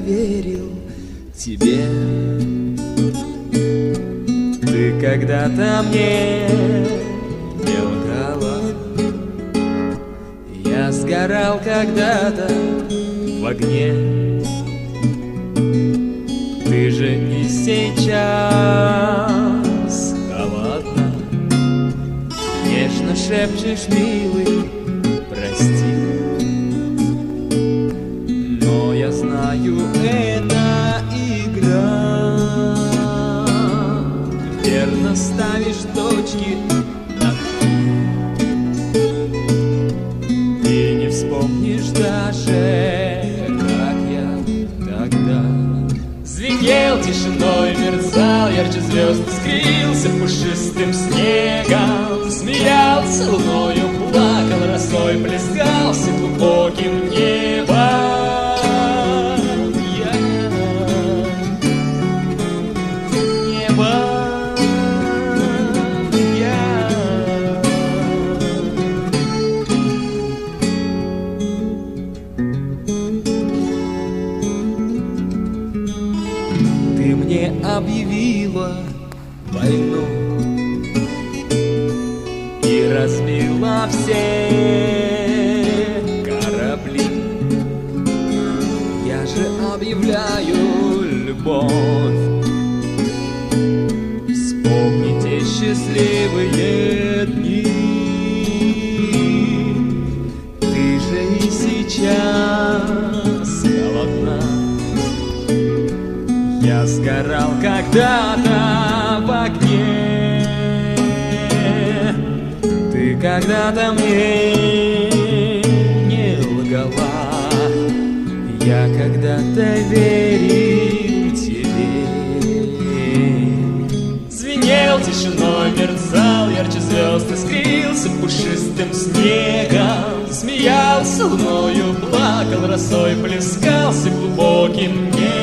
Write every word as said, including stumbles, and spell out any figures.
верил тебе. Ты когда-то мне не лгала. Я сгорал когда-то в огне. Ты же и сейчас холодна. Нежно шепчешь, милый, прости. Но я знаю, это игра. Верно ставишь точки над «и». Ты не вспомнишь даже, как я тогда звенел тишиной, мерцал ярче звезд, скрылся пушистым снегом, смеялся луною, плакал росой, плескался глубоким небом. Я небо, я ты мне объявила войну и разбила все корабли. Я же объявляю любовь. Вспомните счастливые дни. Ты же и сейчас голодна. Я сгорал когда-то в огне. Ты когда-то мне не лгала. Я когда-то верил тебе. Звенел тишиной, мерцал ярче звезд, искрился пушистым снегом, смеялся луною, плакал росой, плескался глубоким небом.